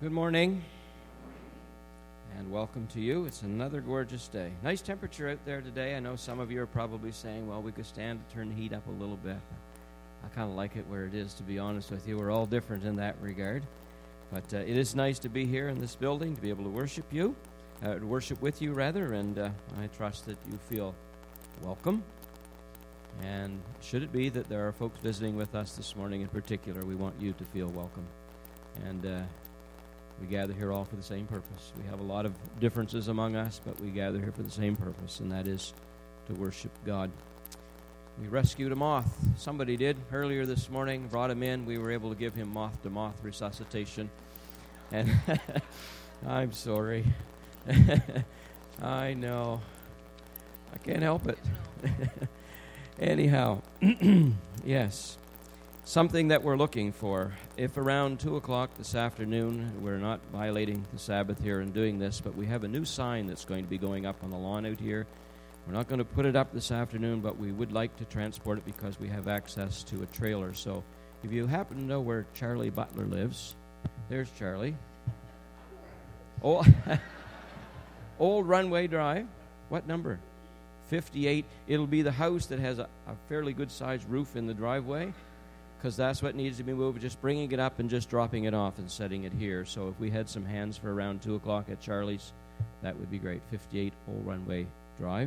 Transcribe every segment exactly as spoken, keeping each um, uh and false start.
Good morning, and welcome to you. It's another gorgeous day. Nice temperature out there today. I know some of you are probably saying, well, we could stand to turn the heat up a little bit. I kind of like it where it is, to be honest with you. We're all different in that regard. But uh, it is nice to be here in this building, to be able to worship you, uh, to worship with you, rather, and uh, I trust that you feel welcome. And should it be that there are folks visiting with us this morning in particular, we want you to feel welcome. And uh, we gather here all for the same purpose. We have a lot of differences among us, but we gather here for the same purpose, and that is to worship God. We rescued a moth. Somebody did earlier this morning, brought him in. We were able to give him moth-to-moth resuscitation. And I'm sorry. I know. I can't help it. Anyhow, yes. Something that we're looking for. If around two o'clock this afternoon, we're not violating the Sabbath here in doing this, but we have a new sign that's going to be going up on the lawn out here. We're not going to put it up this afternoon, but we would like to transport it because we have access to a trailer. So if you happen to know where Charlie Butler lives, there's Charlie. Old, Old Runway Drive. What number? fifty-eight. It'll be the house that has a, a fairly good-sized roof in the driveway, because that's what needs to be moved, just bringing it up and just dropping it off and setting it here. So if we had some hands for around two o'clock at Charlie's, that would be great. fifty-eight Old Runway Drive.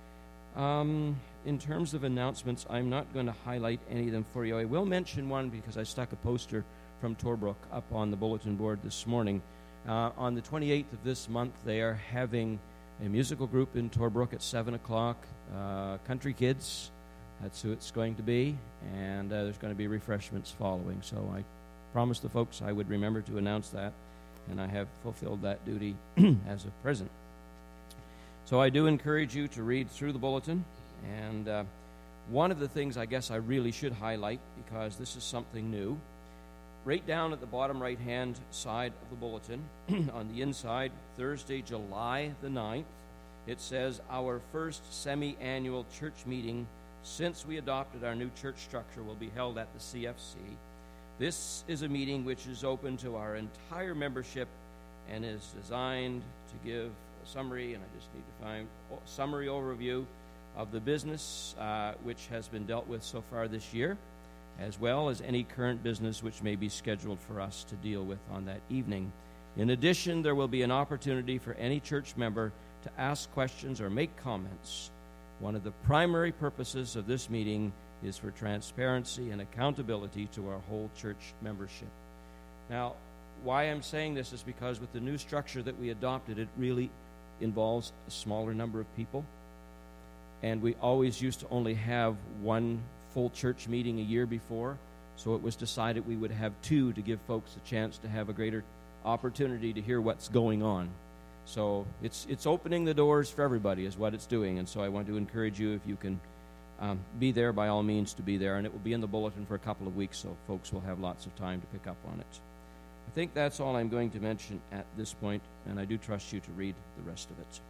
Um, in terms of announcements, I'm not going to highlight any of them for you. I will mention one because I stuck a poster from Torbrook up on the bulletin board this morning. Uh, on the twenty-eighth of this month, they are having a musical group in Torbrook at seven o'clock, uh, Country Kids. That's who it's going to be, and uh, there's going to be refreshments following. So I promised the folks I would remember to announce that, and I have fulfilled that duty as a present. So I do encourage you to read through the bulletin, and uh, one of the things I guess I really should highlight, because this is something new, right down at the bottom right-hand side of the bulletin, on the inside, Thursday, July the ninth, it says, our first semi-annual church meeting since we adopted our new church structure will be held at the C F C. This is a meeting which is open to our entire membership and is designed to give a summary, and I just need to find a summary overview of the business uh, which has been dealt with so far this year, as well as any current business which may be scheduled for us to deal with on that evening. In addition, there will be an opportunity for any church member to ask questions or make comments. One of the primary purposes of this meeting is for transparency and accountability to our whole church membership. Now, why I'm saying this is because with the new structure that we adopted, it really involves a smaller number of people. And we always used to only have one full church meeting a year before, so it was decided we would have two to give folks a chance to have a greater opportunity to hear what's going on. So it's it's opening the doors for everybody is what it's doing, and so I want to encourage you, if you can um, be there, by all means to be there, and it will be in the bulletin for a couple of weeks, so folks will have lots of time to pick up on it. I think that's all I'm going to mention at this point, and I do trust you to read the rest of it.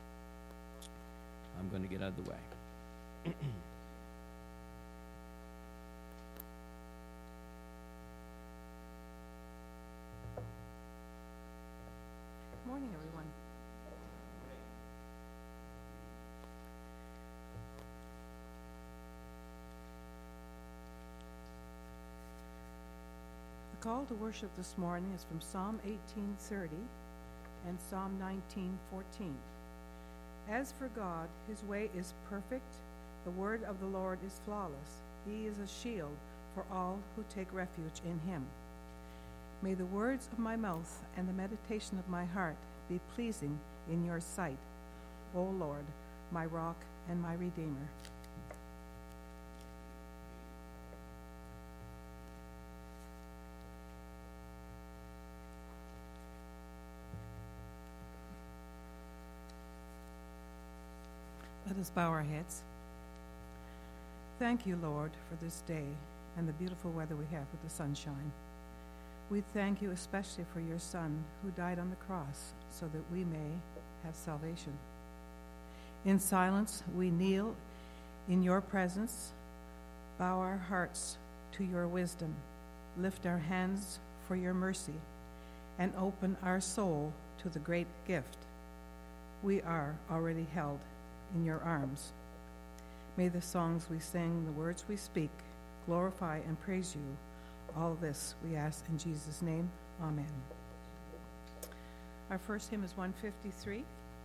I'm going to get out of the way. Good morning, everyone. The call to worship this morning is from Psalm eighteen thirty and Psalm nineteen fourteen. As for God, his way is perfect. The word of the Lord is flawless. He is a shield for all who take refuge in him. May the words of my mouth and the meditation of my heart be pleasing in your sight, O Lord, my rock and my redeemer. Let us bow our heads. Thank you, Lord, for this day and the beautiful weather we have with the sunshine. We thank you especially for your Son who died on the cross so that we may have salvation. In silence, we kneel in your presence, bow our hearts to your wisdom, lift our hands for your mercy, and open our soul to the great gift. We are already held in your arms. May the songs we sing, the words we speak, glorify and praise you. All this we ask in Jesus' name. Amen. Our first hymn is one fifty-three.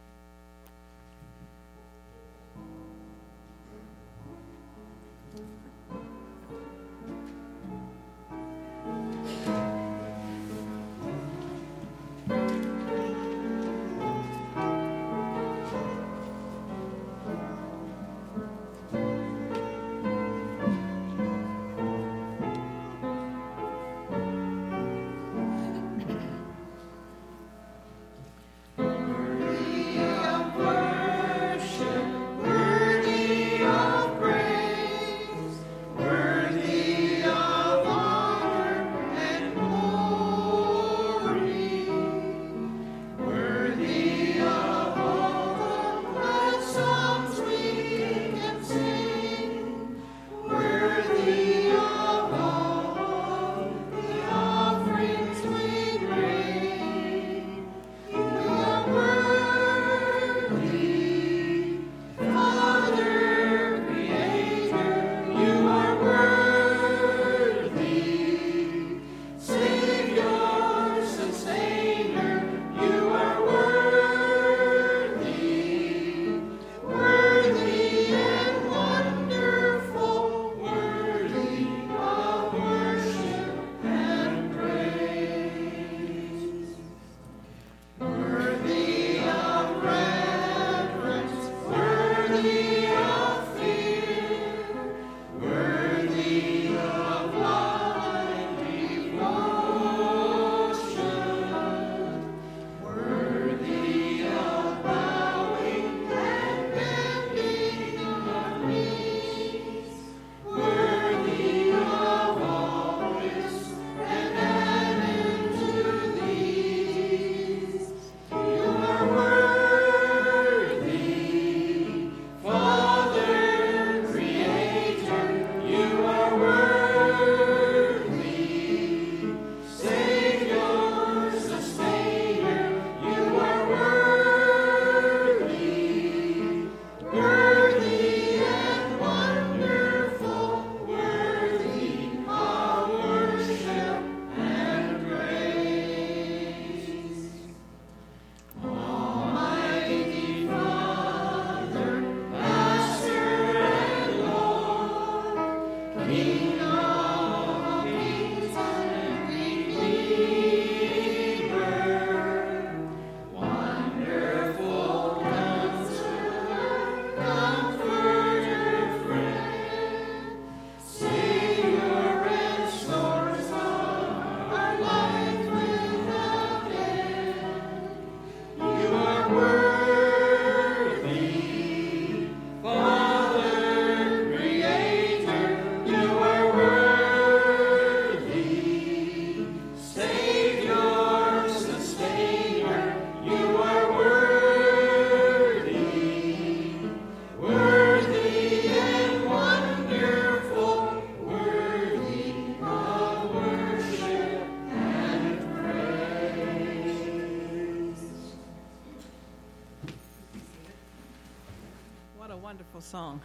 Song.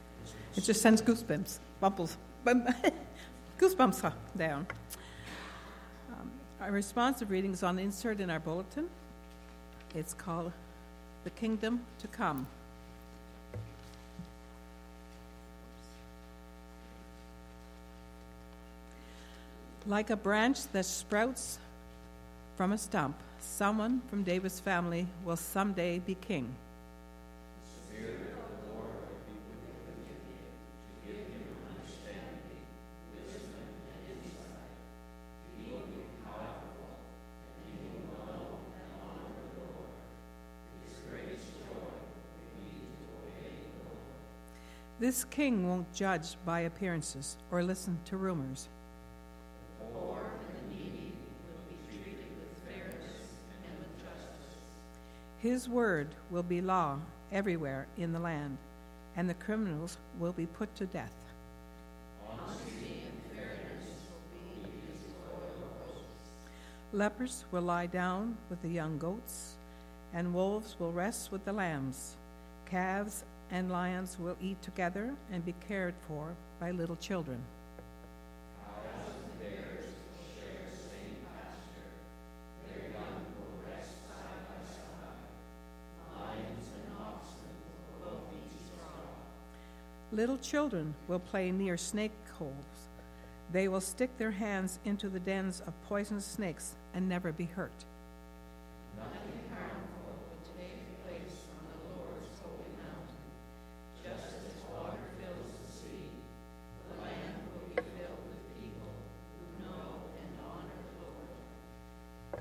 It just sends goosebumps, bumbles, goosebumps down. Um, our responsive reading is on the insert in our bulletin. It's called The Kingdom to Come. Like a branch that sprouts from a stump, someone from David's family will someday be king. This king won't judge by appearances or listen to rumors. The poor and the needy will be treated with fairness and with justice. His word will be law everywhere in the land, and the criminals will be put to death. Honesty and fairness will be his loyal posts. Lepers will lie down with the young goats, and wolves will rest with the lambs. Calves and lions will eat together and be cared for by little children. Cows and bears will share the same pasture. Their young will rest side by side. Lions and oxen will both eat straw. Little children will play near snake holes. They will stick their hands into the dens of poisonous snakes and never be hurt. Nothing harmful will take place on the Lord's holy mountain. Just as water fills the sea, the land will be filled with people who know and honor the Lord.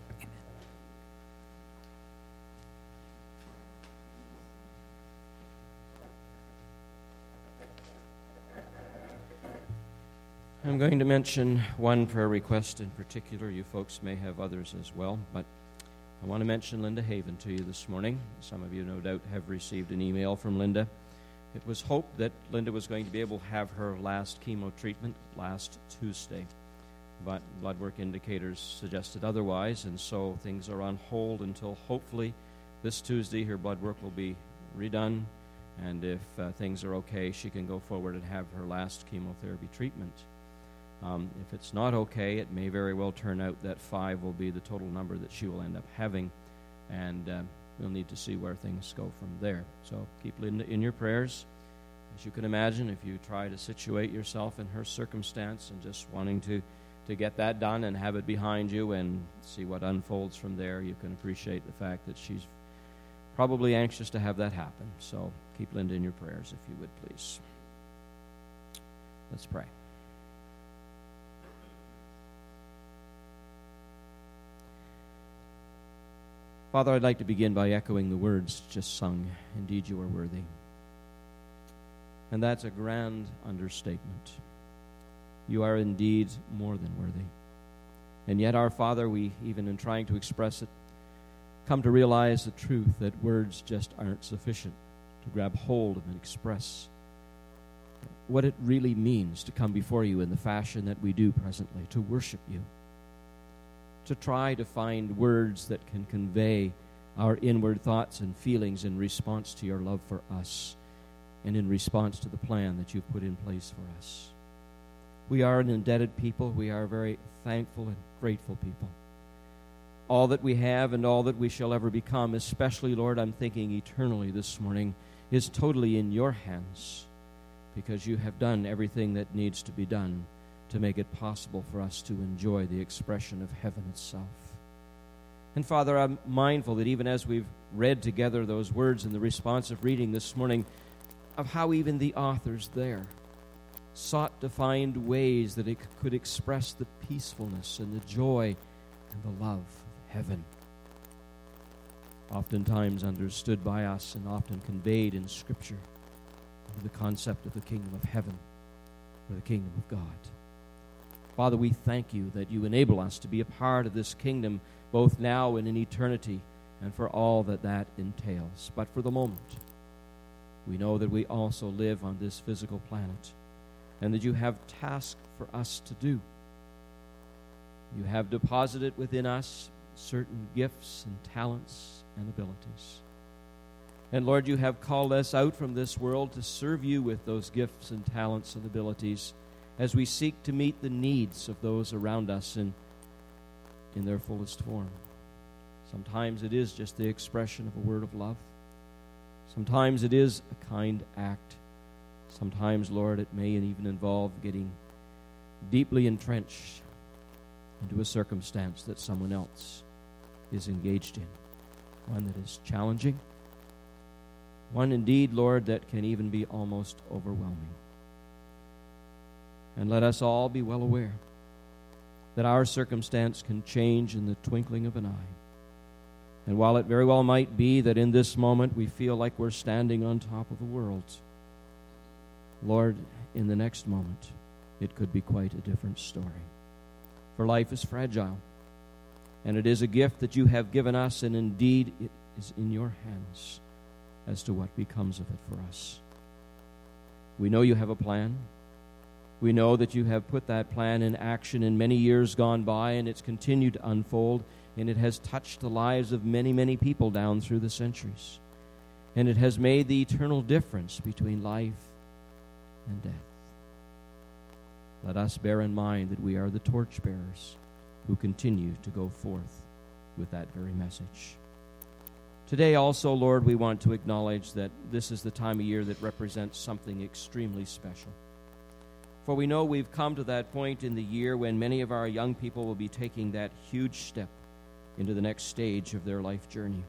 I'm going to mention one prayer request in particular. You folks may have others as well, but I want to mention Linda Haven to you this morning. Some of you no doubt have received an email from Linda. It was hoped that Linda was going to be able to have her last chemo treatment last Tuesday, but blood work indicators suggested otherwise, and so things are on hold until hopefully this Tuesday her blood work will be redone, and if uh, things are okay, she can go forward and have her last chemotherapy treatment. Um, if it's not okay, it may very well turn out that five will be the total number that she will end up having, and uh, we'll need to see where things go from there. So keep Linda in your prayers. As you can imagine, if you try to situate yourself in her circumstance and just wanting to, to get that done and have it behind you and see what unfolds from there, you can appreciate the fact that she's probably anxious to have that happen. So keep Linda in your prayers, if you would, please. Let's pray. Father, I'd like to begin by echoing the words just sung. Indeed, you are worthy. And that's a grand understatement. You are indeed more than worthy. And yet, our Father, we, even in trying to express it, come to realize the truth that words just aren't sufficient to grab hold of and express what it really means to come before you in the fashion that we do presently, to worship you, to try to find words that can convey our inward thoughts and feelings in response to your love for us and in response to the plan that you've put in place for us. We are an indebted people. We are a very thankful and grateful people. All that we have and all that we shall ever become, especially, Lord, I'm thinking eternally this morning, is totally in your hands, because you have done everything that needs to be done to make it possible for us to enjoy the expression of heaven itself. And Father, I'm mindful that even as we've read together those words in the responsive reading this morning, of how even the authors there sought to find ways that it could express the peacefulness and the joy and the love of heaven, oftentimes understood by us and often conveyed in Scripture under the concept of the kingdom of heaven or the kingdom of God. Father, we thank you that you enable us to be a part of this kingdom both now and in eternity, and for all that that entails. But for the moment, we know that we also live on this physical planet, and that you have tasks for us to do. You have deposited within us certain gifts and talents and abilities. And Lord, you have called us out from this world to serve you with those gifts and talents and abilities as we seek to meet the needs of those around us in, in their fullest form. Sometimes it is just the expression of a word of love. Sometimes it is a kind act. Sometimes, Lord, it may even involve getting deeply entrenched into a circumstance that someone else is engaged in, one that is challenging, one indeed, Lord, that can even be almost overwhelming. And let us all be well aware that our circumstance can change in the twinkling of an eye. And while it very well might be that in this moment we feel like we're standing on top of the world, Lord, in the next moment, it could be quite a different story. For life is fragile, and it is a gift that you have given us, and indeed it is in your hands as to what becomes of it for us. We know you have a plan. We know that you have put that plan in action in many years gone by, and it's continued to unfold, and it has touched the lives of many, many people down through the centuries. And it has made the eternal difference between life and death. Let us bear in mind that we are the torchbearers who continue to go forth with that very message. Today also, Lord, we want to acknowledge that this is the time of year that represents something extremely special. For we know we've come to that point in the year when many of our young people will be taking that huge step into the next stage of their life journey.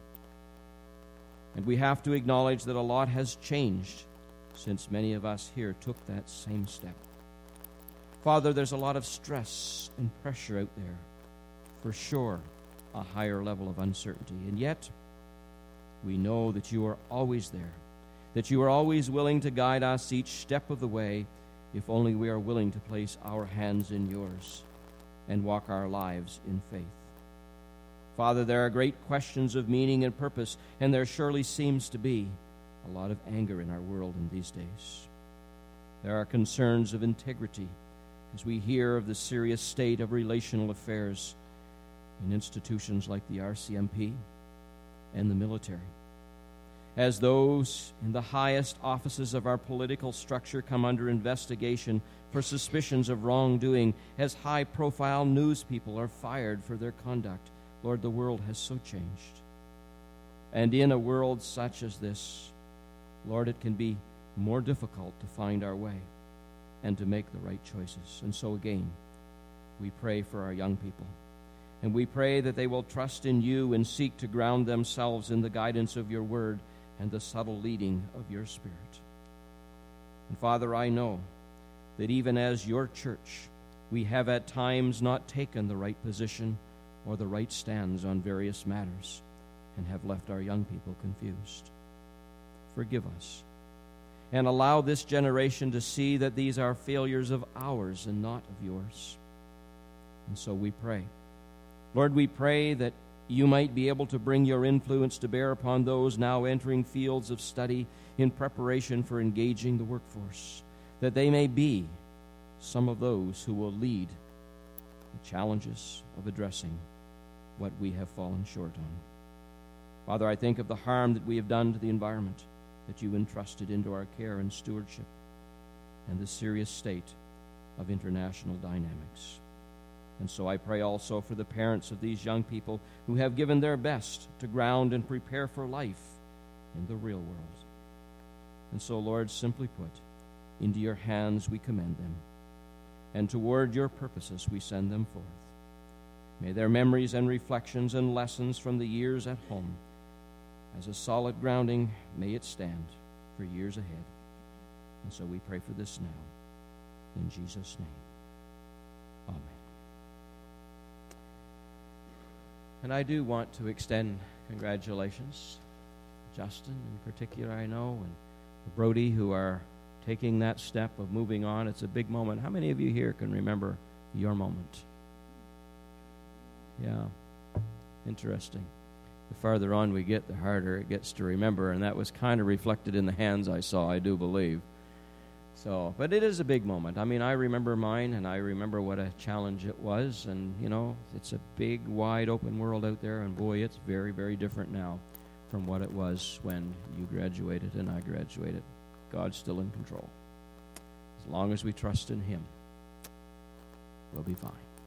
And we have to acknowledge that a lot has changed since many of us here took that same step. Father, there's a lot of stress and pressure out there. For sure, a higher level of uncertainty. And yet, we know that you are always there, that you are always willing to guide us each step of the way, if only we are willing to place our hands in yours and walk our lives in faith. Father, there are great questions of meaning and purpose, and there surely seems to be a lot of anger in our world in these days. There are concerns of integrity as we hear of the serious state of relational affairs in institutions like the R C M P and the military. As those in the highest offices of our political structure come under investigation for suspicions of wrongdoing, as high-profile news people are fired for their conduct, Lord, the world has so changed. And in a world such as this, Lord, it can be more difficult to find our way and to make the right choices. And so again, we pray for our young people. And we pray that they will trust in you and seek to ground themselves in the guidance of your word and the subtle leading of your Spirit. And Father, I know that even as your church, we have at times not taken the right position or the right stands on various matters and have left our young people confused. Forgive us and allow this generation to see that these are failures of ours and not of yours. And so we pray. Lord, we pray that you might be able to bring your influence to bear upon those now entering fields of study in preparation for engaging the workforce, that they may be some of those who will lead the challenges of addressing what we have fallen short on. Father, I think of the harm that we have done to the environment that you entrusted into our care and stewardship, and the serious state of international dynamics. And so I pray also for the parents of these young people who have given their best to ground and prepare for life in the real world. And so, Lord, simply put, into your hands we commend them, and toward your purposes we send them forth. May their memories and reflections and lessons from the years at home, as a solid grounding, may it stand for years ahead. And so we pray for this now, in Jesus' name. Amen. And I do want to extend congratulations, Justin in particular, I know, and Brody, who are taking that step of moving on. It's a big moment. How many of you here can remember your moment? Yeah, interesting. The farther on we get, the harder it gets to remember, and that was kind of reflected in the hands I saw, I do believe. So, but it is a big moment. I mean, I remember mine, and I remember what a challenge it was, and, you know, it's a big, wide open world out there, and boy, it's very, very different now from what it was when you graduated and I graduated. God's still in control. As long as we trust in him, we'll be fine.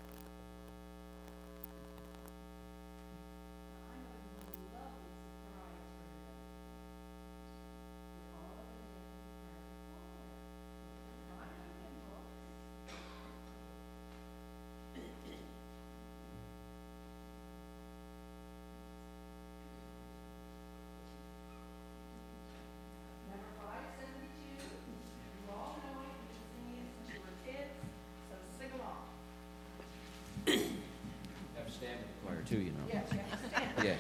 Too, you know. Yes, yes. Yes.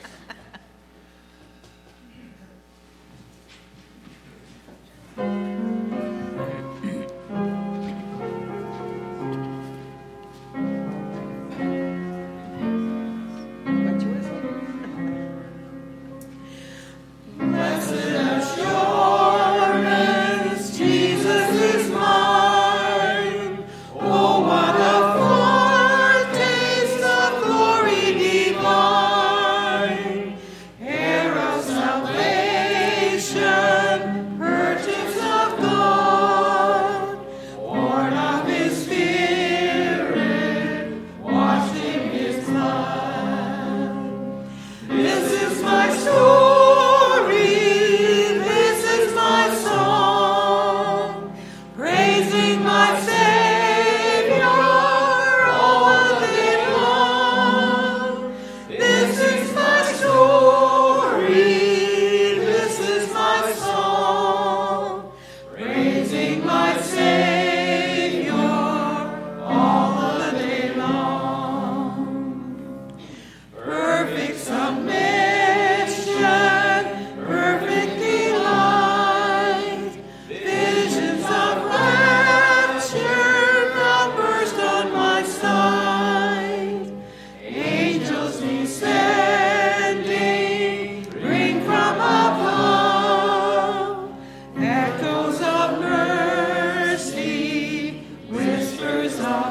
Blessed assurance, Jesus is mine.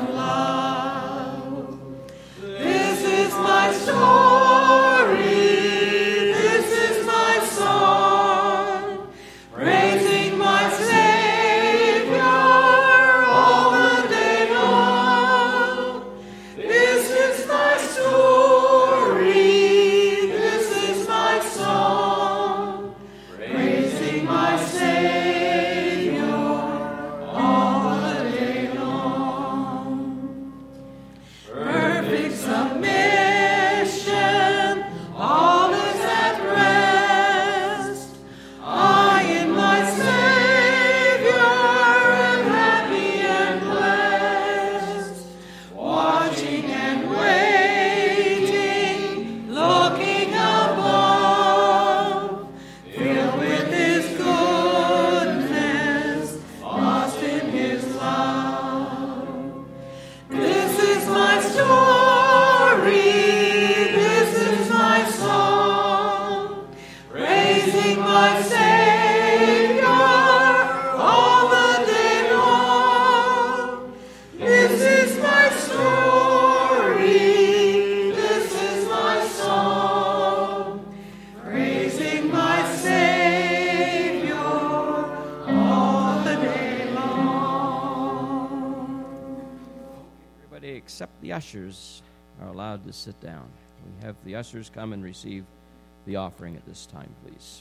Except the ushers are allowed to sit down. We have the ushers come and receive the offering at this time, please.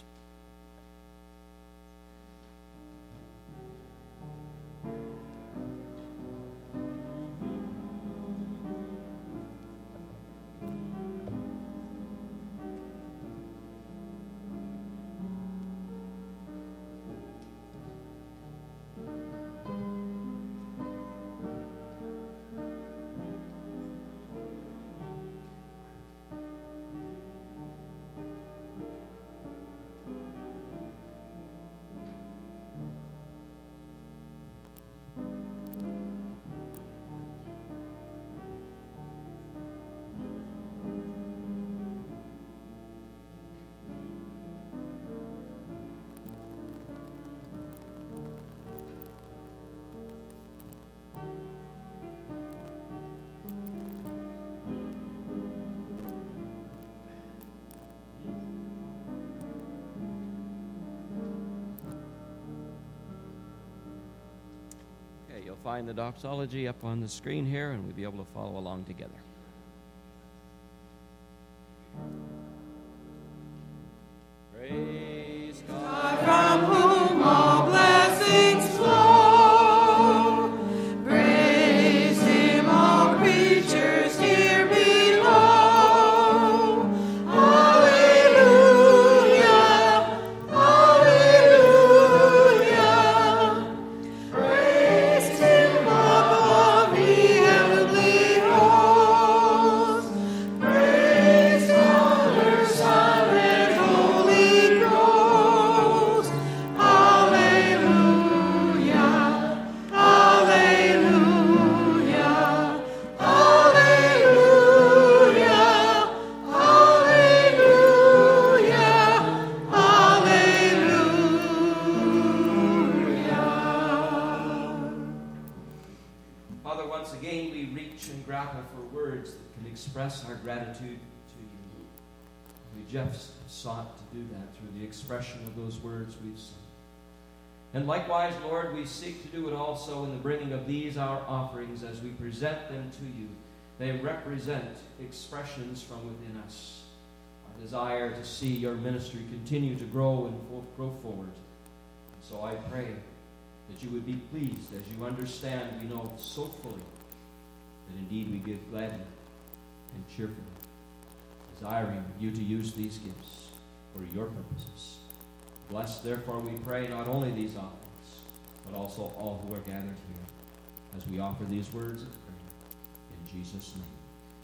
You'll find the doxology up on the screen here, and we'll be able to follow along together. Praise God, from whom all blessings flow. Praise Him, all creatures here below. Hallelujah, hallelujah. Praise Him above the heavenly hosts. Praise Father, Son, and Holy Ghost. Hallelujah, hallelujah, hallelujah, hallelujah, hallelujah. Father, once again we reach and grapple for words that can express our gratitude to you. We just sought to do that through the expression of those words we've sung. And likewise, Lord, we seek to do it also in the bringing of these our offerings as we present them to you. They represent expressions from within us, our desire to see your ministry continue to grow and fo- grow forward. So I pray that you would be pleased as you understand, we know so fully, that indeed we give gladly and cheerfully, desiring you to use these gifts for your purposes. Bless, therefore, we pray, not only these offerings, but also all who are gathered here, as we offer these words of prayer. In Jesus' name.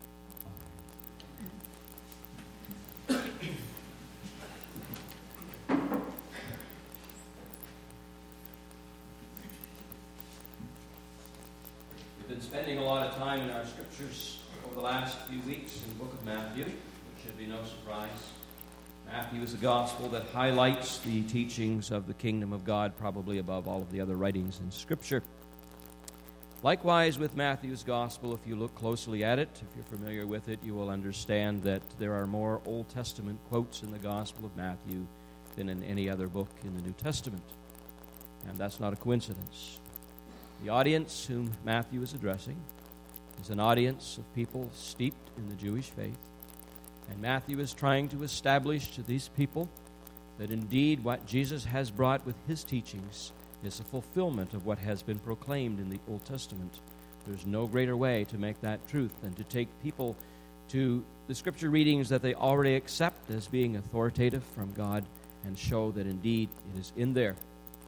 We've been spending a lot of time in our scriptures over the last few weeks in the book of Matthew, which should be no surprise. Matthew is a gospel that highlights the teachings of the kingdom of God, probably above all of the other writings in Scripture. Likewise with Matthew's Gospel, if you look closely at it, if you're familiar with it, you will understand that there are more Old Testament quotes in the Gospel of Matthew than in any other book in the New Testament. And that's not a coincidence. The audience whom Matthew is addressing is an audience of people steeped in the Jewish faith. And Matthew is trying to establish to these people that indeed what Jesus has brought with his teachings is a fulfillment of what has been proclaimed in the Old Testament. There's no greater way to make that truth than to take people to the scripture readings that they already accept as being authoritative from God and show that indeed it is in there.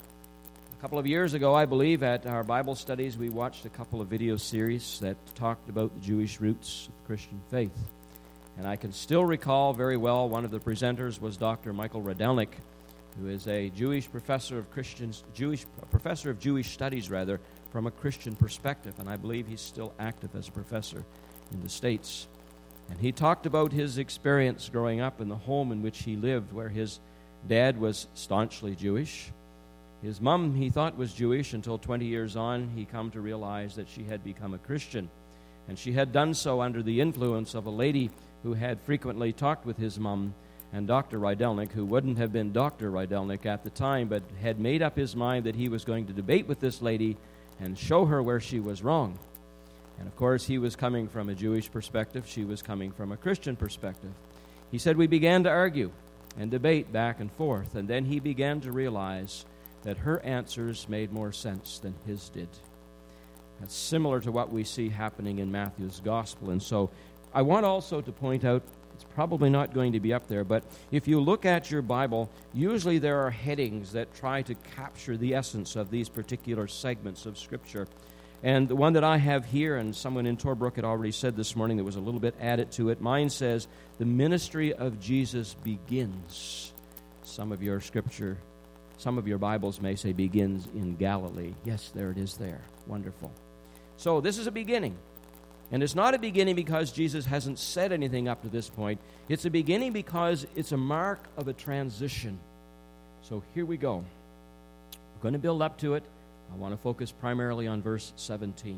A couple of years ago, I believe, at our Bible studies, we watched a couple of video series that talked about the Jewish roots of Christian faith. And I can still recall very well one of the presenters was Doctor Michael Radelnik, who is a Jewish professor of Christians, Jewish professor of Jewish studies, rather, from a Christian perspective, and I believe he's still active as a professor in the States. And he talked about his experience growing up in the home in which he lived, where his dad was staunchly Jewish. His mom, he thought, was Jewish until twenty years on, he come to realize that she had become a Christian. And she had done so under the influence of a lady who had frequently talked with his mom, and Doctor Rydelnik, who wouldn't have been Doctor Rydelnik at the time, but had made up his mind that he was going to debate with this lady and show her where she was wrong. And of course, he was coming from a Jewish perspective. She was coming from a Christian perspective. He said, we began to argue and debate back and forth, and then he began to realize that her answers made more sense than his did. That's similar to what we see happening in Matthew's Gospel. And so I want also to point out, it's probably not going to be up there, but if you look at your Bible, usually there are headings that try to capture the essence of these particular segments of Scripture. And the one that I have here, and someone in Torbrook had already said this morning, there was a little bit added to it. Mine says, the ministry of Jesus begins. Some of your Scripture, some of your Bibles may say begins in Galilee. Yes, there it is there. Wonderful. So this is a beginning. And it's not a beginning because Jesus hasn't said anything up to this point. It's a beginning because it's a mark of a transition. So here we go. We're going to build up to it. I want to focus primarily on verse seventeen.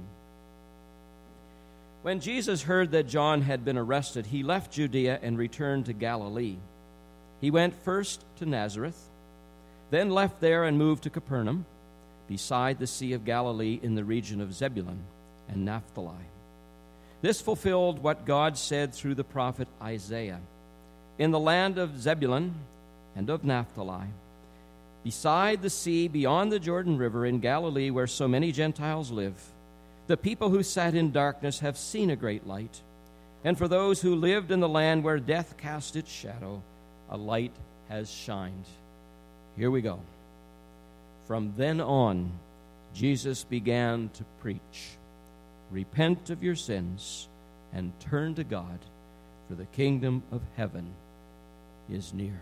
When Jesus heard that John had been arrested, he left Judea and returned to Galilee. He went first to Nazareth, then left there and moved to Capernaum, beside the Sea of Galilee in the region of Zebulun and Naphtali. This fulfilled what God said through the prophet Isaiah. In the land of Zebulun and of Naphtali, beside the sea, beyond the Jordan River in Galilee, where so many Gentiles live, the people who sat in darkness have seen a great light. And for those who lived in the land where death cast its shadow, a light has shined. Here we go. From then on, Jesus began to preach, repent of your sins and turn to God, for the kingdom of heaven is near.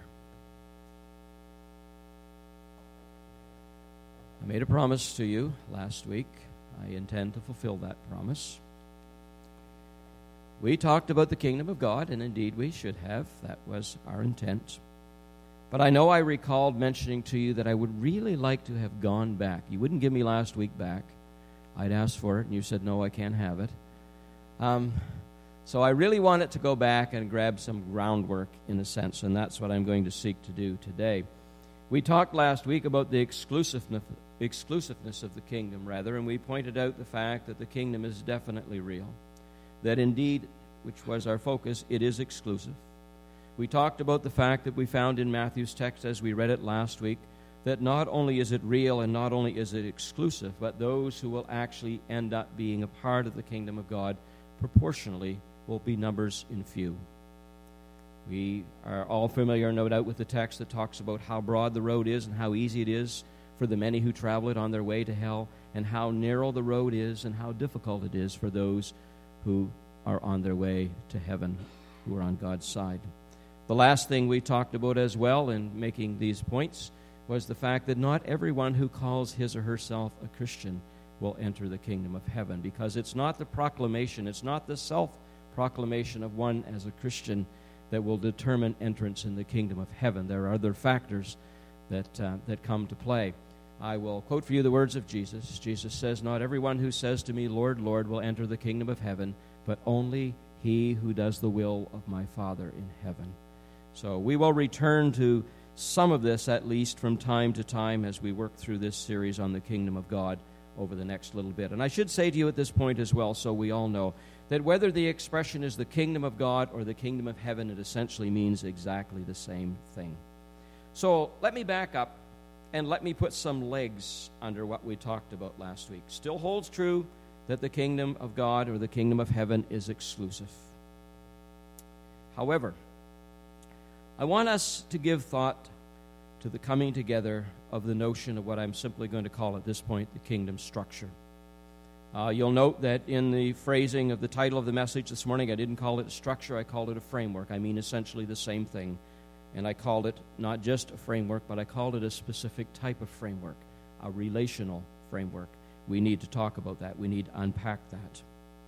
I made a promise to you last week. I intend to fulfill that promise. We talked about the kingdom of God, and indeed we should have. That was our intent. But I know I recalled mentioning to you that I would really like to have gone back. You wouldn't give me last week back. I'd asked for it, and you said, no, I can't have it. Um, so I really wanted to go back and grab some groundwork, in a sense, and that's what I'm going to seek to do today. We talked last week about the exclusiveness, exclusiveness of the kingdom, rather, and we pointed out the fact that the kingdom is definitely real, that indeed, which was our focus, it is exclusive. We talked about the fact that we found in Matthew's text as we read it last week, that not only is it real and not only is it exclusive, but those who will actually end up being a part of the kingdom of God proportionally will be numbers in few. We are all familiar, no doubt, with the text that talks about how broad the road is and how easy it is for the many who travel it on their way to hell, and how narrow the road is and how difficult it is for those who are on their way to heaven, who are on God's side. The last thing we talked about as well in making these points was the fact that not everyone who calls his or herself a Christian will enter the kingdom of heaven, because it's not the proclamation, it's not the self-proclamation of one as a Christian that will determine entrance in the kingdom of heaven. There are other factors that uh, that come to play. I will quote for you the words of Jesus. Jesus says, "Not everyone who says to me, 'Lord, Lord,' will enter the kingdom of heaven, but only he who does the will of my Father in heaven." So we will return to some of this, at least, from time to time as we work through this series on the kingdom of God over the next little bit. And I should say to you at this point as well, so we all know, that whether the expression is the kingdom of God or the kingdom of heaven, it essentially means exactly the same thing. So let me back up and let me put some legs under what we talked about last week. Still holds true that the kingdom of God or the kingdom of heaven is exclusive. However, I want us to give thought to the coming together of the notion of what I'm simply going to call at this point the kingdom structure. Uh, you'll note that in the phrasing of the title of the message this morning, I didn't call it a structure, I called it a framework. I mean essentially the same thing. And I called it not just a framework, but I called it a specific type of framework, a relational framework. We need to talk about that. We need to unpack that.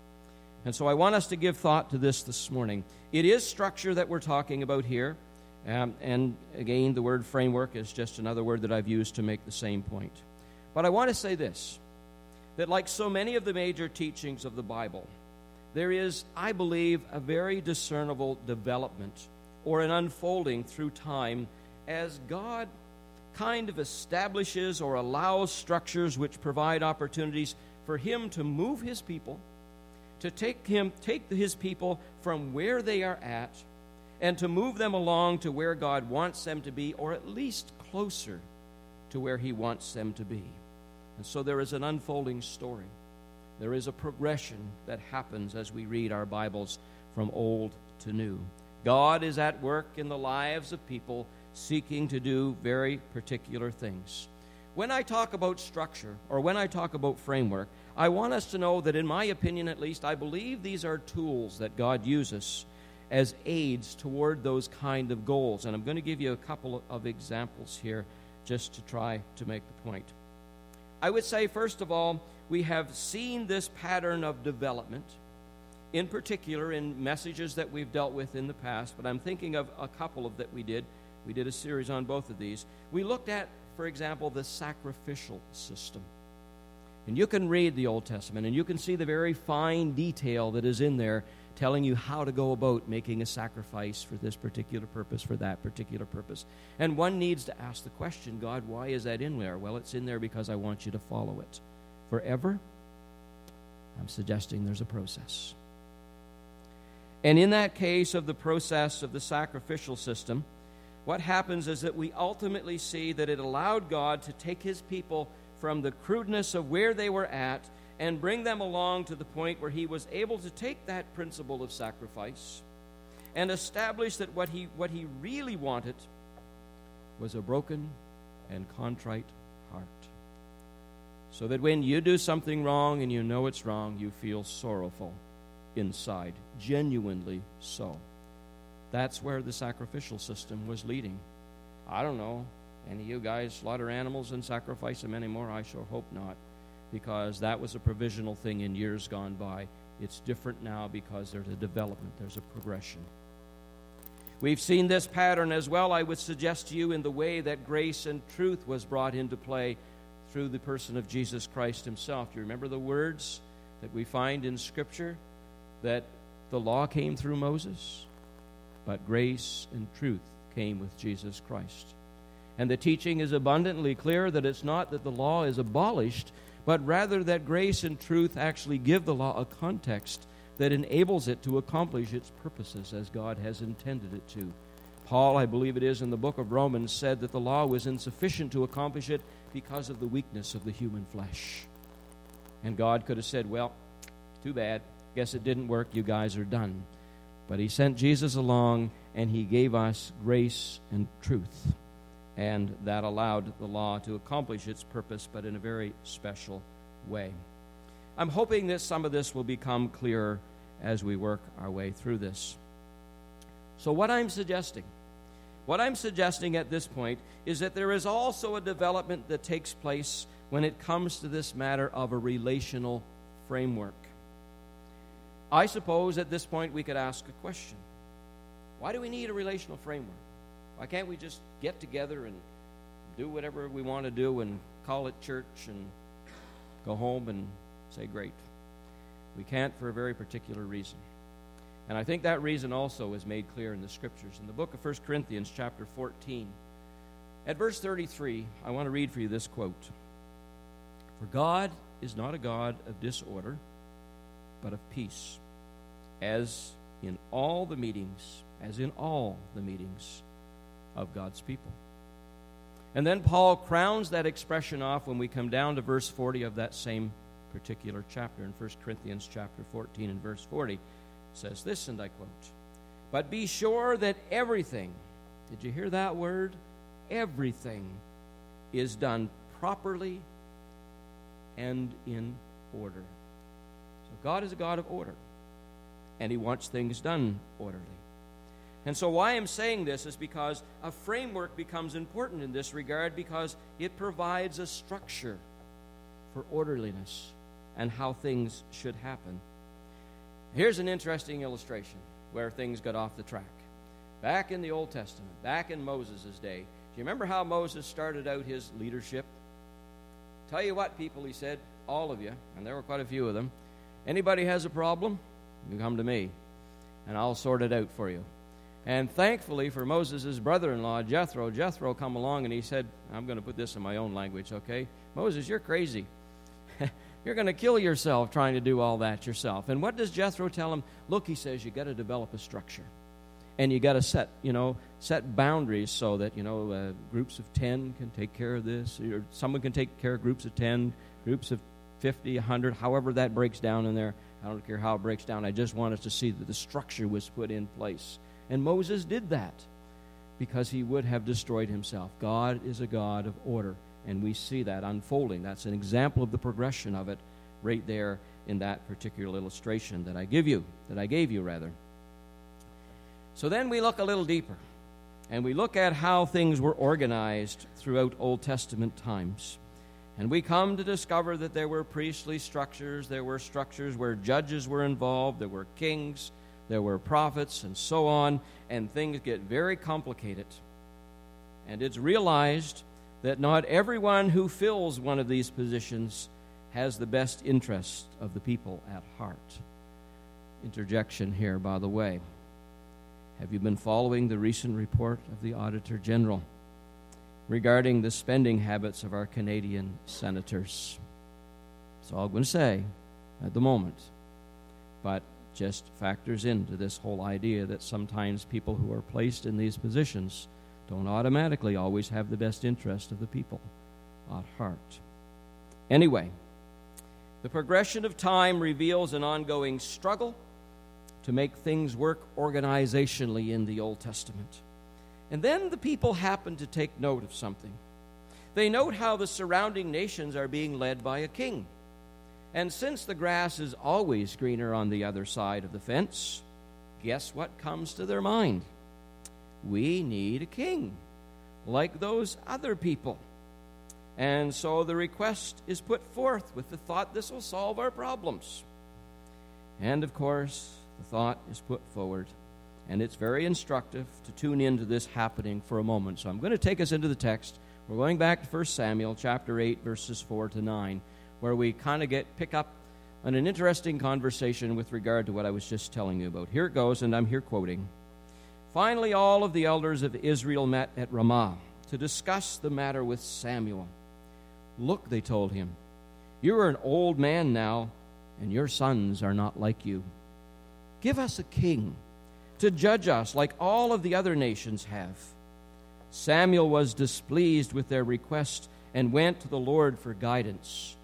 And so I want us to give thought to this this morning. It is structure that we're talking about here. Um, and again, the word framework is just another word that I've used to make the same point. But I want to say this, that like so many of the major teachings of the Bible, there is, I believe, a very discernible development or an unfolding through time as God kind of establishes or allows structures which provide opportunities for Him to move His people, to take him, take His people from where they are at, and to move them along to where God wants them to be, or at least closer to where He wants them to be. And so there is an unfolding story. There is a progression that happens as we read our Bibles from old to new. God is at work in the lives of people seeking to do very particular things. When I talk about structure, or when I talk about framework, I want us to know that, in my opinion at least, I believe these are tools that God uses as aids toward those kind of goals. And I'm going to give you a couple of examples here just to try to make the point. I would say, first of all, we have seen this pattern of development, in particular in messages that we've dealt with in the past, but I'm thinking of a couple of that we did. We did a series on both of these. We looked at, for example, the sacrificial system. And you can read the Old Testament, and you can see the very fine detail that is in there telling you how to go about making a sacrifice for this particular purpose, for that particular purpose. And one needs to ask the question, God, why is that in there? Well, it's in there because I want you to follow it. Forever? I'm suggesting there's a process. And in that case of the process of the sacrificial system, what happens is that we ultimately see that it allowed God to take His people from the crudeness of where they were at and bring them along to the point where He was able to take that principle of sacrifice and establish that what he, what he really wanted was a broken and contrite heart. So that when you do something wrong and you know it's wrong, you feel sorrowful inside, genuinely so. That's where the sacrificial system was leading. I don't know, any of you guys slaughter animals and sacrifice them anymore? I sure hope not, because that was a provisional thing in years gone by. It's different now because there's a development, there's a progression. We've seen this pattern as well, I would suggest to you, in the way that grace and truth was brought into play through the person of Jesus Christ Himself. Do you remember the words that we find in Scripture? That the law came through Moses, but grace and truth came with Jesus Christ. And the teaching is abundantly clear that it's not that the law is abolished, but rather that grace and truth actually give the law a context that enables it to accomplish its purposes as God has intended it to. Paul, I believe it is, in the book of Romans, said that the law was insufficient to accomplish it because of the weakness of the human flesh. And God could have said, well, too bad. Guess it didn't work. You guys are done. But He sent Jesus along, and He gave us grace and truth. And that allowed the law to accomplish its purpose, but in a very special way. I'm hoping that some of this will become clearer as we work our way through this. So what I'm suggesting, what I'm suggesting at this point is that there is also a development that takes place when it comes to this matter of a relational framework. I suppose at this point we could ask a question. Why do we need a relational framework? Why can't we just get together and do whatever we want to do and call it church and go home and say, great. We can't for a very particular reason. And I think that reason also is made clear in the Scriptures. In the book of First Corinthians chapter fourteen, at verse thirty-three, I want to read for you this quote. For God is not a God of disorder, but of peace, as in all the meetings, as in all the meetings of God's people. And then Paul crowns that expression off when we come down to verse forty of that same particular chapter. In First Corinthians chapter fourteen and verse forty, it says this, and I quote, "But be sure that everything," did you hear that word? Everything is done properly and in order. So God is a God of order, and He wants things done orderly. And so why I'm saying this is because a framework becomes important in this regard, because it provides a structure for orderliness and how things should happen. Here's an interesting illustration where things got off the track. Back in the Old Testament, back in Moses' day, do you remember how Moses started out his leadership? Tell you what, people, he said, all of you, and there were quite a few of them, anybody has a problem, you come to me, and I'll sort it out for you. And thankfully for Moses' brother-in-law, Jethro, Jethro come along and he said, I'm going to put this in my own language, okay? Moses, you're crazy. You're going to kill yourself trying to do all that yourself. And what does Jethro tell him? Look, he says, you got to develop a structure. And you got to set, you know, set boundaries so that, you know, uh, groups of ten can take care of this. Or someone can take care of groups of ten, groups of fifty, one hundred, however that breaks down in there. I don't care how it breaks down. I just want us to see that the structure was put in place. And Moses did that because he would have destroyed himself. God is a God of order, and we see that unfolding. That's an example of the progression of it right there in that particular illustration that I give you, that I gave you rather. So then we look a little deeper, and we look at how things were organized throughout Old Testament times. And we come to discover that there were priestly structures, there were structures where judges were involved, there were kings, there were prophets, and so on, and things get very complicated. And it's realized that not everyone who fills one of these positions has the best interest of the people at heart. Interjection here, by the way. Have you been following the recent report of the Auditor General regarding the spending habits of our Canadian senators? That's all I'm going to say at the moment. But just factors into this whole idea that sometimes people who are placed in these positions don't automatically always have the best interest of the people at heart. Anyway, the progression of time reveals an ongoing struggle to make things work organizationally in the Old Testament. And then the people happen to take note of something. They note how the surrounding nations are being led by a king. And since the grass is always greener on the other side of the fence, guess what comes to their mind? We need a king, like those other people. And so the request is put forth with the thought this will solve our problems. And of course, the thought is put forward, and it's very instructive to tune into this happening for a moment. So I'm going to take us into the text. We're going back to First Samuel chapter eight, verses four to nine, where we kind of get pick up on an interesting conversation with regard to what I was just telling you about. Here it goes, and I'm here quoting. Finally, all of the elders of Israel met at Ramah to discuss the matter with Samuel. Look, they told him, you are an old man now, and your sons are not like you. Give us a king to judge us like all of the other nations have. Samuel was displeased with their request and went to the Lord for guidance.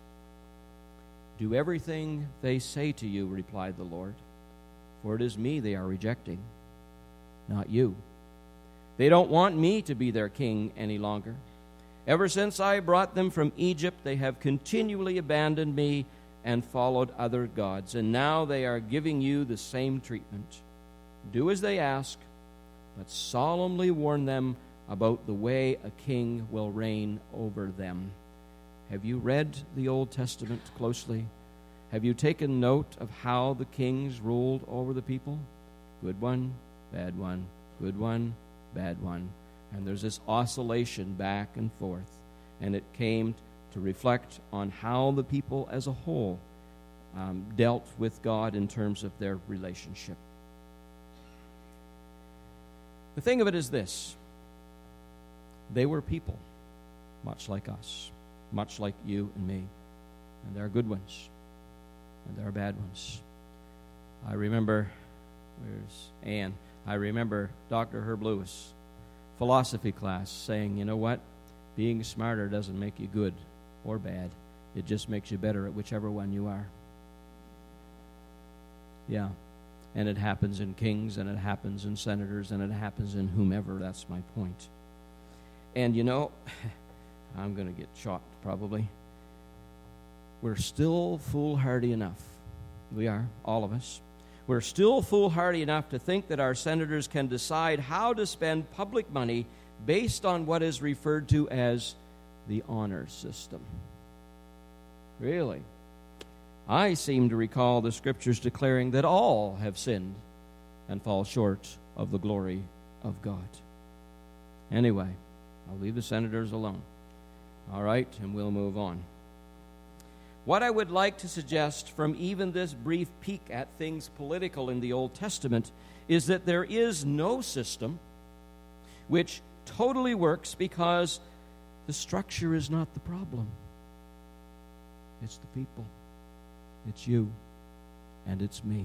Do everything they say to you, replied the Lord, for it is me they are rejecting, not you. They don't want me to be their king any longer. Ever since I brought them from Egypt, they have continually abandoned me and followed other gods, and now they are giving you the same treatment. Do as they ask, but solemnly warn them about the way a king will reign over them. Have you read the Old Testament closely? Have you taken note of how the kings ruled over the people? Good one, bad one, good one, bad one. And there's this oscillation back and forth. And it came to reflect on how the people as a whole um, dealt with God in terms of their relationship. The thing of it is this: they were people, much like us, much like you and me. And there are good ones, and there are bad ones. I remember, where's Ann? I remember Doctor Herb Lewis, philosophy class, saying, you know what? Being smarter doesn't make you good or bad. It just makes you better at whichever one you are. Yeah. And it happens in kings, and it happens in senators, and it happens in whomever. That's my point. And you know, I'm going to get shocked probably. We're still foolhardy enough. We are, all of us. We're still foolhardy enough to think that our senators can decide how to spend public money based on what is referred to as the honor system. Really? I seem to recall the Scriptures declaring that all have sinned and fall short of the glory of God. Anyway, I'll leave the senators alone. All right, and we'll move on. What I would like to suggest from even this brief peek at things political in the Old Testament is that there is no system which totally works, because the structure is not the problem. It's the people. It's you. And it's me.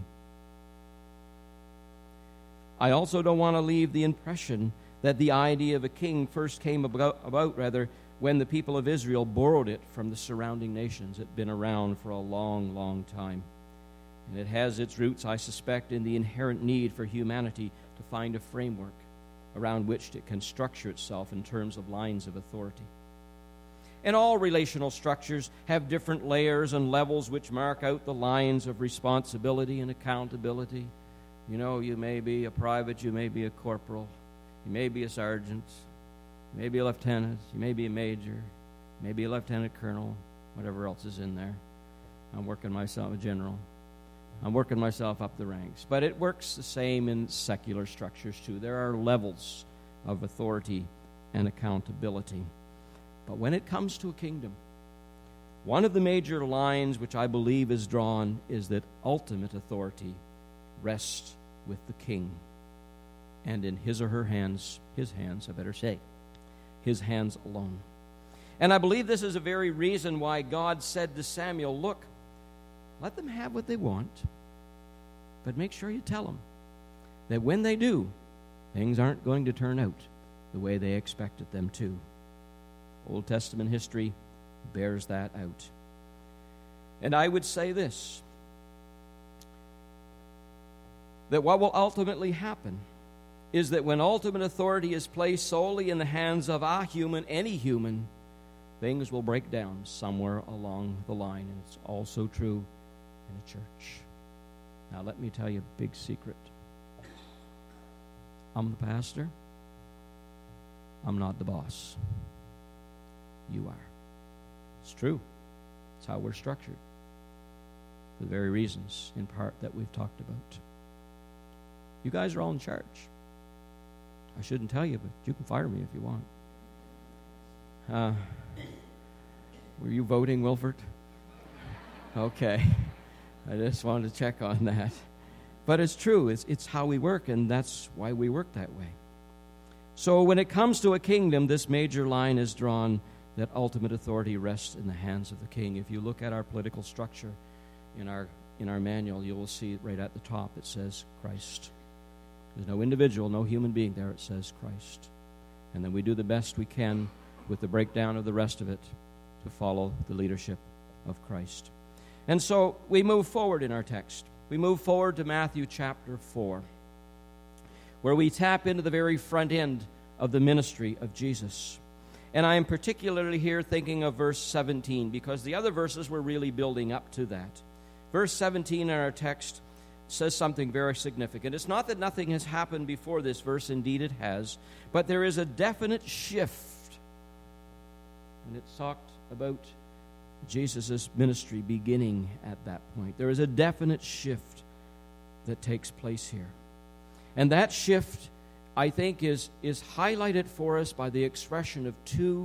I also don't want to leave the impression that the idea of a king first came about, about rather, when the people of Israel borrowed it from the surrounding nations. It had been around for a long, long time. And it has its roots, I suspect, in the inherent need for humanity to find a framework around which it can structure itself in terms of lines of authority. And all relational structures have different layers and levels which mark out the lines of responsibility and accountability. You know, you may be a private, you may be a corporal, you may be a sergeant, you may be a lieutenant, you may be a major, you may be a lieutenant colonel, whatever else is in there. I'm working myself a general. I'm working myself up the ranks. But it works the same in secular structures too. There are levels of authority and accountability. But when it comes to a kingdom, one of the major lines which I believe is drawn is that ultimate authority rests with the king, and in his or her hands, his hands, I better say, his hands alone. And I believe this is a very reason why God said to Samuel, look, let them have what they want, but make sure you tell them that when they do, things aren't going to turn out the way they expected them to. Old Testament history bears that out. And I would say this, that what will ultimately happen is that when ultimate authority is placed solely in the hands of a human, any human, things will break down somewhere along the line. And it's also true in a church. Now let me tell you a big secret. I'm the pastor. I'm not the boss. You are. It's true. It's how we're structured. For the very reasons, in part, that we've talked about. You guys are all in charge. I shouldn't tell you, but you can fire me if you want. Uh, were you voting, Wilford? Okay. I just wanted to check on that. But it's true. It's, it's how we work, and that's why we work that way. So when it comes to a kingdom, this major line is drawn that ultimate authority rests in the hands of the king. If you look at our political structure in our in our manual, you will see right at the top it says Christ. There's no individual, no human being there. It says Christ. And then we do the best we can with the breakdown of the rest of it to follow the leadership of Christ. And so we move forward in our text. We move forward to Matthew chapter four, where we tap into the very front end of the ministry of Jesus. And I am particularly here thinking of verse seventeen, because the other verses were really building up to that. Verse seventeen in our text says something very significant. It's not that nothing has happened before this verse. Indeed it has. But there is a definite shift. And it's talked about Jesus' ministry beginning at that point. There is a definite shift that takes place here. And that shift, I think, is, is highlighted for us by the expression of two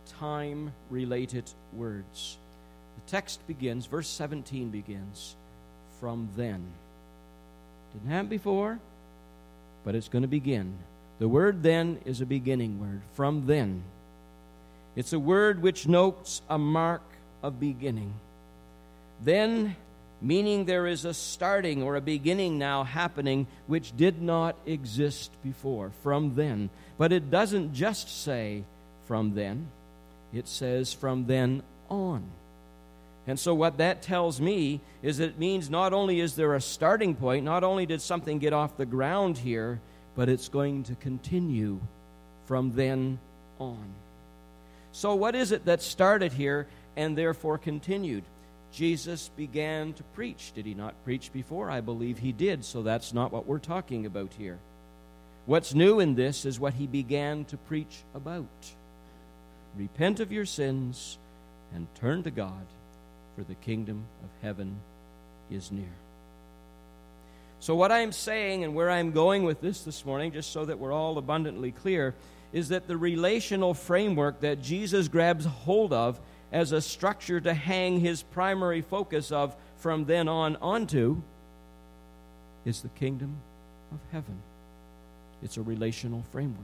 time-related words. The text begins, verse seventeen begins, from then. Didn't happen before, but it's going to begin. The word then is a beginning word, from then. It's a word which notes a mark of beginning. Then, meaning there is a starting or a beginning now happening which did not exist before, from then. But it doesn't just say from then. It says from then on. And so what that tells me is that it means not only is there a starting point, not only did something get off the ground here, but it's going to continue from then on. So what is it that started here and therefore continued? Jesus began to preach. Did he not preach before? I believe he did, so that's not what we're talking about here. What's new in this is what he began to preach about. Repent of your sins and turn to God, for the kingdom of heaven is near. So what I'm saying and where I'm going with this this morning, just so that we're all abundantly clear, is that the relational framework that Jesus grabs hold of as a structure to hang his primary focus of from then on onto is the kingdom of heaven. It's a relational framework.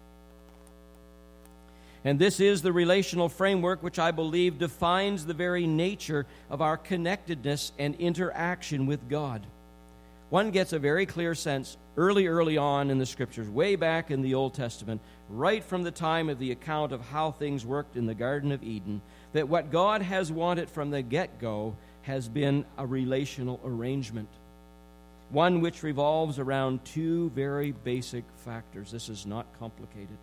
And this is the relational framework which I believe defines the very nature of our connectedness and interaction with God. One gets a very clear sense early, early on in the Scriptures, way back in the Old Testament, right from the time of the account of how things worked in the Garden of Eden, that what God has wanted from the get-go has been a relational arrangement, one which revolves around two very basic factors. This is not complicated.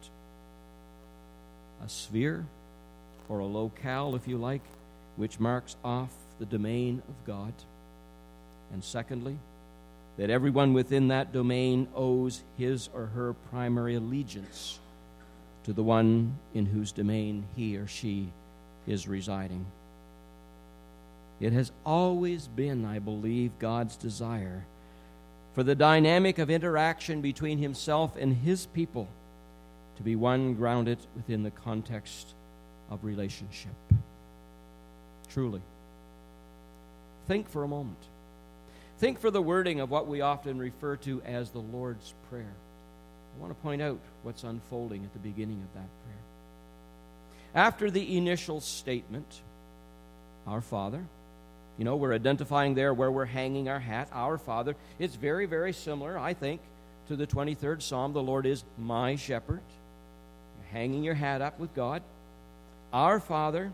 A sphere, or a locale, if you like, which marks off the domain of God. And secondly, that everyone within that domain owes his or her primary allegiance to the one in whose domain he or she is residing. It has always been, I believe, God's desire for the dynamic of interaction between himself and his people to be one grounded within the context of relationship. Truly. Think for a moment. Think for the wording of what we often refer to as the Lord's Prayer. I want to point out what's unfolding at the beginning of that prayer. After the initial statement, Our Father, you know, we're identifying there where we're hanging our hat, Our Father. It's very, very similar, I think, to the twenty-third Psalm, the Lord is my shepherd. You're hanging your hat up with God. Our Father,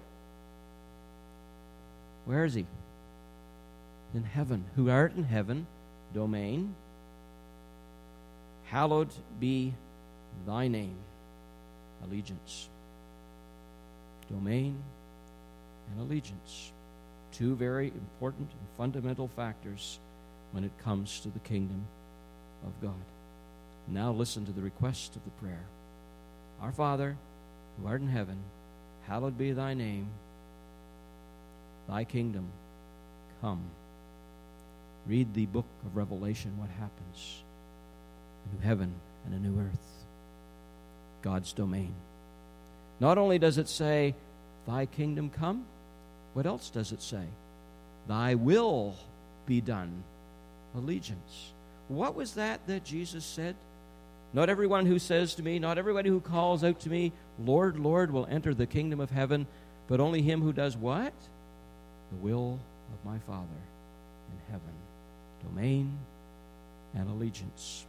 where is he? In heaven. Who art in heaven, domain. Hallowed be thy name, allegiance. Domain and allegiance. Two very important and fundamental factors when it comes to the kingdom of God. Now listen to the request of the prayer. Our Father, who art in heaven, hallowed be thy name. Thy kingdom come. Read the book of Revelation, what happens. A new heaven and a new earth. God's domain. Not only does it say, thy kingdom come, what else does it say? Thy will be done. Allegiance. What was that that Jesus said? Not everyone who says to me, not everybody who calls out to me, Lord, Lord, will enter the kingdom of heaven, but only him who does what? The will of my Father in heaven. Domain and allegiance.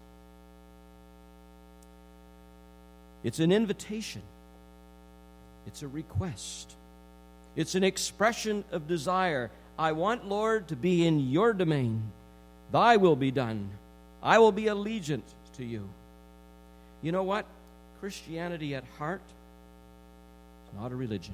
It's an invitation. It's a request. It's an expression of desire. I want, Lord, to be in your domain. Thy will be done. I will be allegiant to you. You know what? Christianity at heart is not a religion.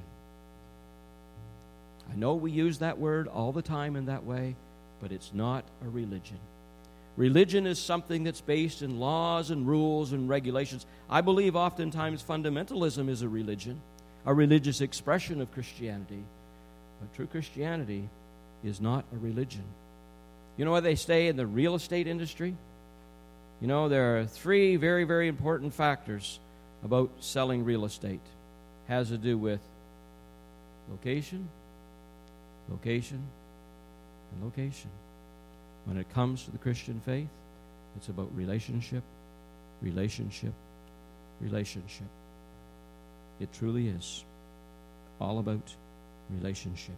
I know we use that word all the time in that way, but it's not a religion. Religion is something that's based in laws and rules and regulations. I believe oftentimes fundamentalism is a religion, a religious expression of Christianity. But true Christianity is not a religion. You know what they say in the real estate industry? You know, there are three very, very important factors about selling real estate. has to do with location, location, and location. When it comes to the Christian faith, it's about relationship, relationship, relationship. It truly is all about relationship.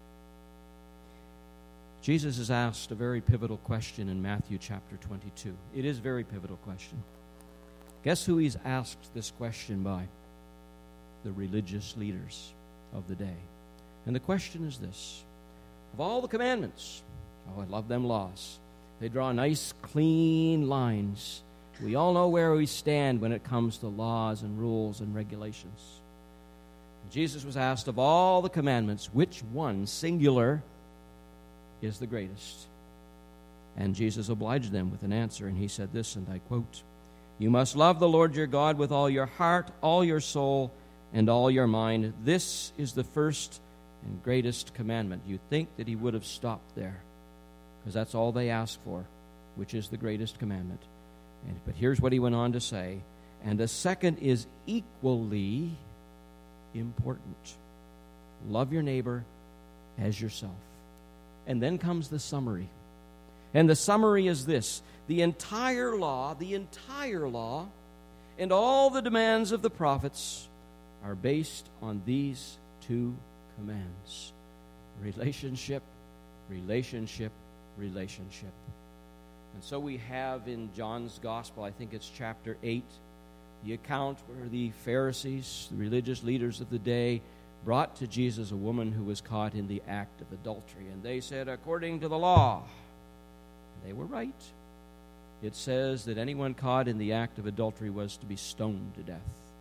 Jesus is asked a very pivotal question in Matthew chapter twenty-two. It is a very pivotal question. Guess who he's asked this question by? The religious leaders of the day. And the question is this: of all the commandments, oh, I love them laws. They draw nice, clean lines. We all know where we stand when it comes to laws and rules and regulations. And Jesus was asked, of all the commandments, which one, singular, is the greatest? And Jesus obliged them with an answer, and he said this, and I quote, "You must love the Lord your God with all your heart, all your soul, and all your mind. This is the first and greatest commandment." You'd think that he would have stopped there, because that's all they asked for, which is the greatest commandment. And, but here's what he went on to say, and the second is equally important. Love your neighbor as yourself. And then comes the summary. And the summary is this: the entire law, the entire law, and all the demands of the prophets are based on these two commands. Relationship, relationship, relationship. And so we have in John's Gospel, I think it's chapter eight, the account where the Pharisees, the religious leaders of the day, brought to Jesus a woman who was caught in the act of adultery. And they said, according to the law, they were right. It says that anyone caught in the act of adultery was to be stoned to death.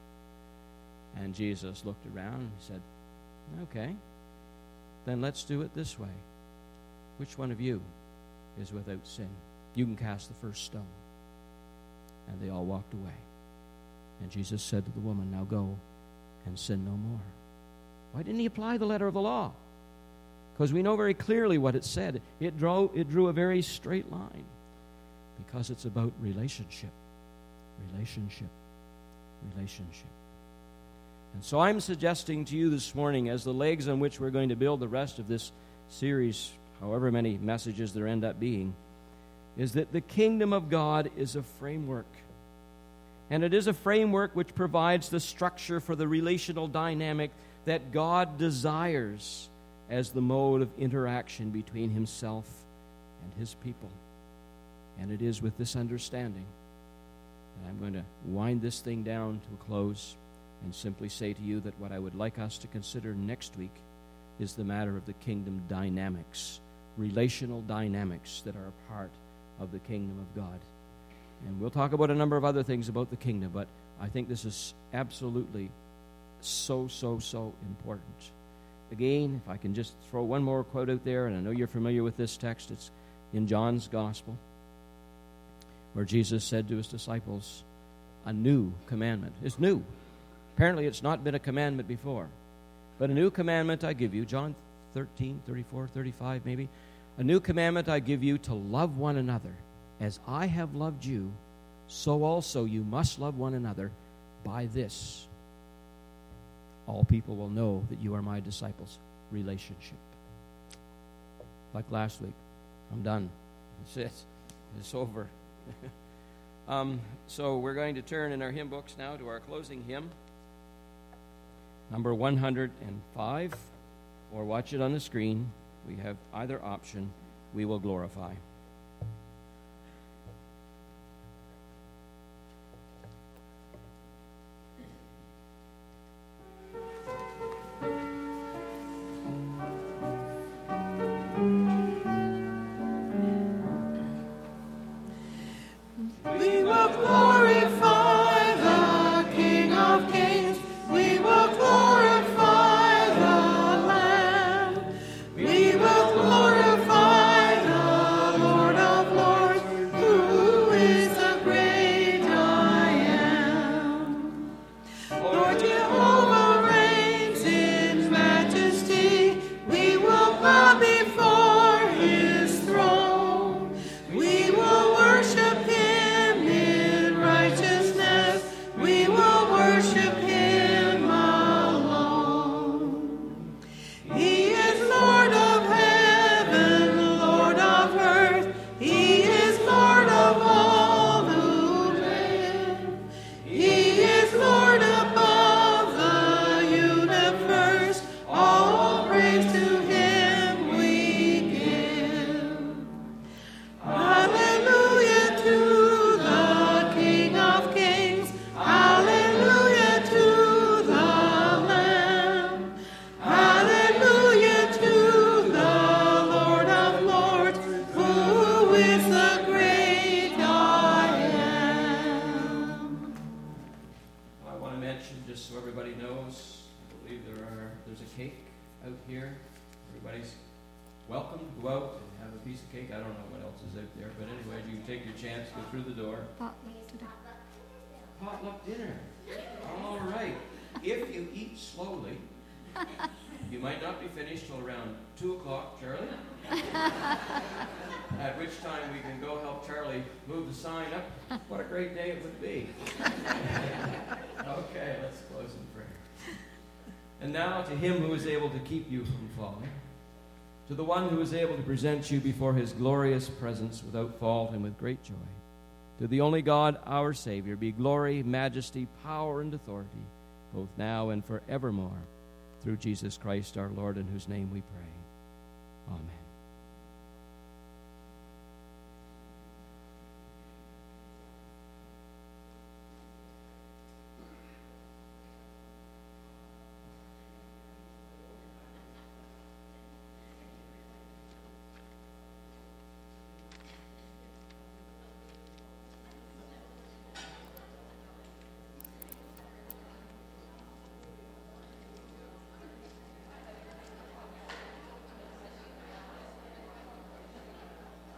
And Jesus looked around and said, okay, then let's do it this way. Which one of you is without sin? You can cast the first stone. And they all walked away. And Jesus said to the woman, now go and sin no more. Why didn't he apply the letter of the law? Because we know very clearly what it said. It drew, it drew a very straight line. Because it's about relationship. Relationship. Relationship. And so I'm suggesting to you this morning, as the legs on which we're going to build the rest of this series, however many messages there end up being, is that the kingdom of God is a framework. And it is a framework which provides the structure for the relational dynamic that God desires as the mode of interaction between himself and his people. And it is with this understanding that I'm going to wind this thing down to a close and simply say to you that what I would like us to consider next week is the matter of the kingdom dynamics, relational dynamics that are a part of the kingdom of God. And we'll talk about a number of other things about the kingdom, but I think this is absolutely so, so, so important. Again, if I can just throw one more quote out there, and I know you're familiar with this text, it's in John's Gospel, where Jesus said to his disciples, a new commandment. It's new. Apparently it's not been a commandment before. But a new commandment I give you, John thirteen, thirty-four, thirty-five maybe, a new commandment I give you, to love one another. As I have loved you, so also you must love one another. By this, all people will know that you are my disciples. Relationship. Like last week. I'm done. That's it. It's over. um, so we're going to turn in our hymn books now to our closing hymn, number one hundred five, or watch it on the screen. We have either option. We will glorify. Before his throne, we will worship him in everybody knows, I believe there are there's a cake out here. Everybody's welcome to go out and have a piece of cake. I don't know what else is out there, but anyway, you can take your chance, go through the door. Potluck dinner. All right. If you eat slowly, you might not be finished till around two o'clock, Charlie. At which time we can go help Charlie move the sign up. What a great day it would be. Okay, let's close in prayer. And now to him who is able to keep you from falling, to the one who is able to present you before his glorious presence without fault and with great joy, to the only God, our Savior, be glory, majesty, power, and authority, both now and forevermore, through Jesus Christ our Lord, in whose name we pray. Amen.